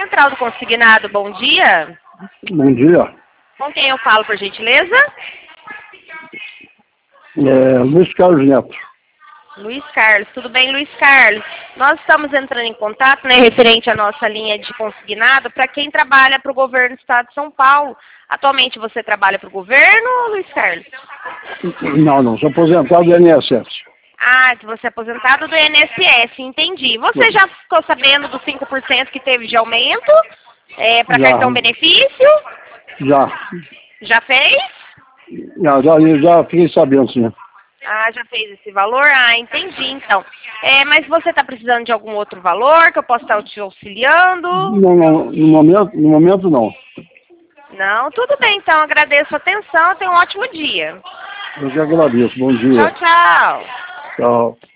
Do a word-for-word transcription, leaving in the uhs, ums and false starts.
Central do Consignado, bom dia. Bom dia. Com quem eu falo, por gentileza? É, Luiz Carlos Neto. Luiz Carlos, tudo bem, Luiz Carlos? Nós estamos entrando em contato, né, referente à nossa linha de consignado, para quem trabalha para o governo do estado de São Paulo. Atualmente você trabalha para o governo, Luiz Carlos? Não, não, sou aposentado do I N S S. Ah, que você é aposentado do I N S S, entendi. Você já ficou sabendo dos cinco por cento que teve de aumento é, para cartão benefício? Já. Já fez? Já, já, já fiquei sabendo, sim. Ah, já fez esse valor? Ah, entendi, então. É, mas você está precisando de algum outro valor que eu possa estar te auxiliando? Não, não, no momento, no momento não. Não? Tudo bem, então. Agradeço a atenção. Tenha um ótimo dia. Eu que agradeço. Bom dia. Tchau, tchau. Tchau.